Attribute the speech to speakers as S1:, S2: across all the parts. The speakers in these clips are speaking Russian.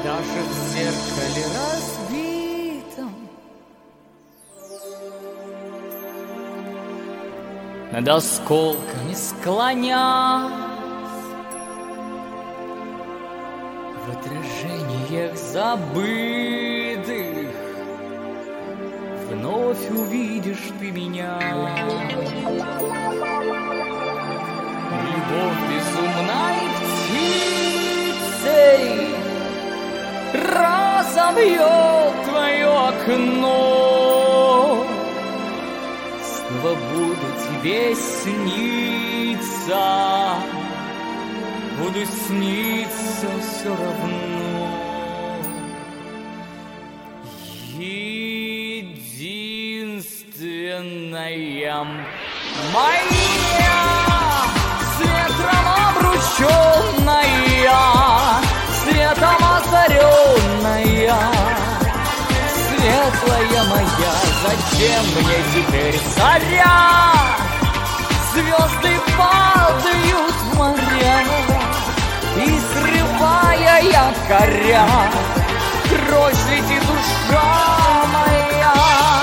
S1: Даже в зеркале разбитом над осколками склонясь, в отражениях забытых вновь увидишь ты меня. Любовь безумной птицей разобьет твое окно. Снова буду тебе сниться, буду сниться все равно. Единственная моя, с ветром обрученная, светом озаренная, светлая моя, зачем мне теперь заря? Звезды падают в моря, и срывая якоря, прочь летит душа моя.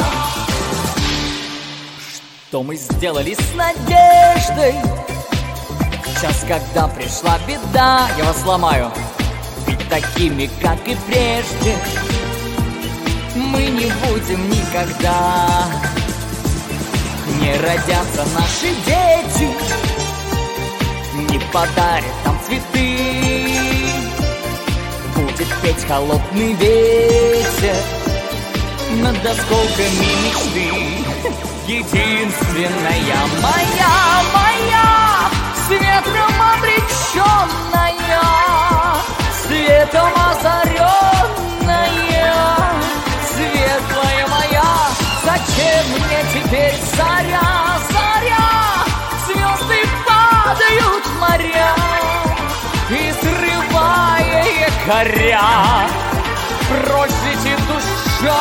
S1: Что мы сделали с надеждой в час, когда пришла беда? Я вас сломаю. Ведь такими, как и прежде, мы не будем никогда. Не родятся наши дети, не подарят нам цветы. Будет петь холодный ветер над осколками мечты. Единственная моя, с ветром обреченная, светом озаренная, светлая моя, зачем мне теперь заря? Звезды падают в моря, и срывая якоря, прочь летит душа.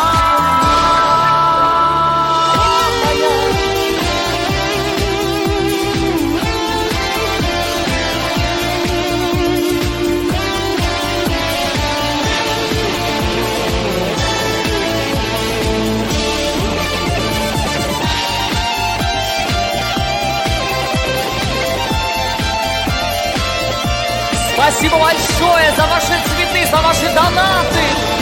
S1: Спасибо большое за ваши цветы, за ваши донаты.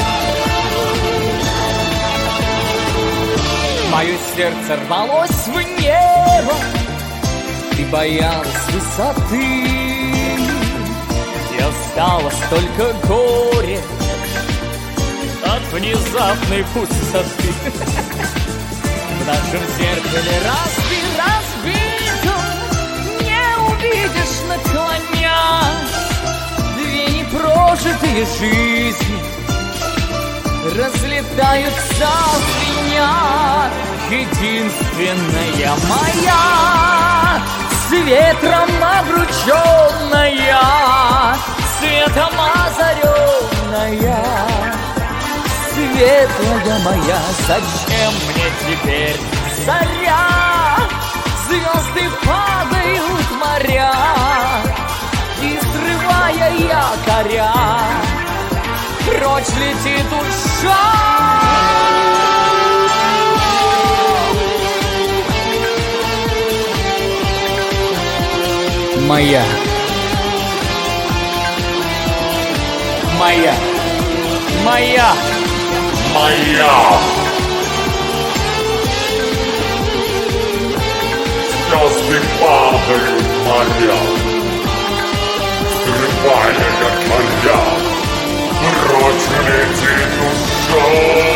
S1: Мое сердце рвалось в небо и боялось высоты. И осталось только горе от внезапной пустоты. В нашем зеркале разбито, не увидишь наклонясь. Две непрожитые жизни разлетаются звеня. Единственная моя, с ветром обрученная, светом озаренная, светлая моя, зачем мне теперь заря? Звезды падают в моря, и срывая якоря, прочь летит душа. Моя, моя, моя,
S2: моя. Звезды падают в моря, срывая якоря, прочь летит душа.